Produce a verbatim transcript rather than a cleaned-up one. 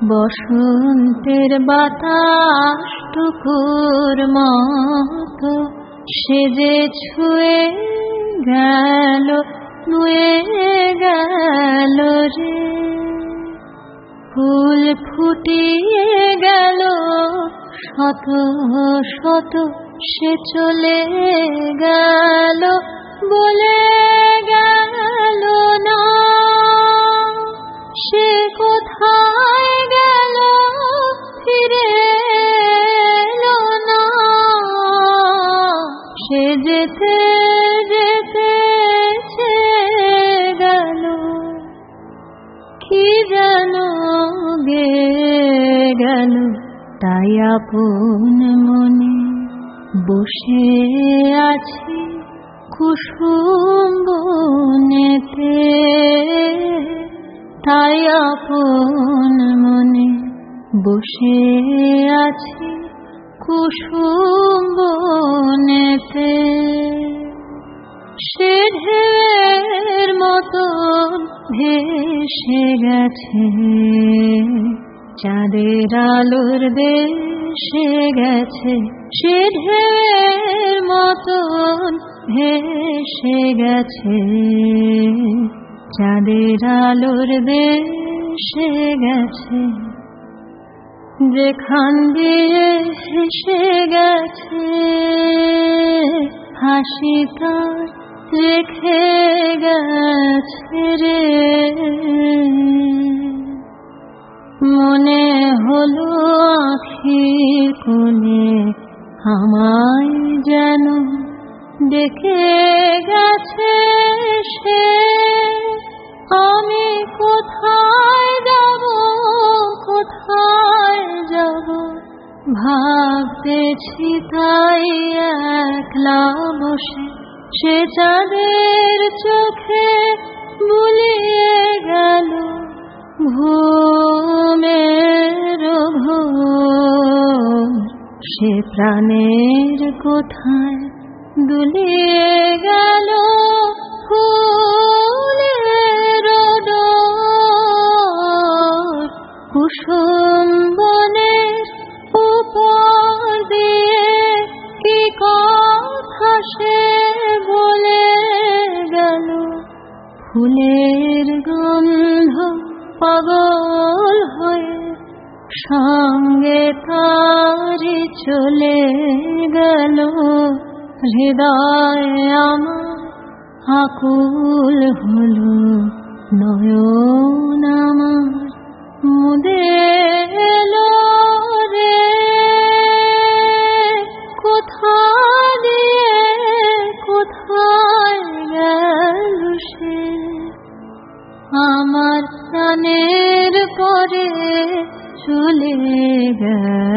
বসন্তের বাতাস টুকুর মতো সে যে ছুঁয়ে গেল, নুয়ে গেল রে। ফুল ফুটিয়ে গেল শত শত, সে চলে গেল বলে গেল না। সে কোথায় গেল ফিরে এলো না। সে যেতে যেতে গেল কি যেন গে গেল, তাই আপন মনে বসে আছি কুসুম বনেতে। তাই আপন মনে বসে আছি কুসুম বনেতে। সে ঢেউয়ের মতো ভেসে গেছে, চাঁদের আলোর দেশে গেছে। সে ঢেউয়ের মতো ভেসে গেছে, চাঁদের আলোর দেশে গেছে। যেখান দিয়ে হেসে গেছে হাসি তার রেখে গেছে রে। মনে হলো আখির কোণে আমায় যেন ডেকে গেছে সে। আমি কোথায় যাব, কোথায় যাব ভাবতেছি তাই একলা বসে। সে চাঁদের চোখে বুলিয়ে গেল ঘুমের ঘোর। সে প্রাণের কোথায় দুলিয়ে গেল ফুলের ডোর। কুসুম বনের উপর দিয়ে কি কথা সে বলে গেল। ফুলের গন্ধ পাগল হয়ে সঙ্গে তারি চলে গেল। হৃদয় আমার আকুল হলো, নয়ন আমার মুদে এলো রে। কোথায় দিয়ে কোথায় গেল সে, আমার প্রাণের পরে চলে গেল।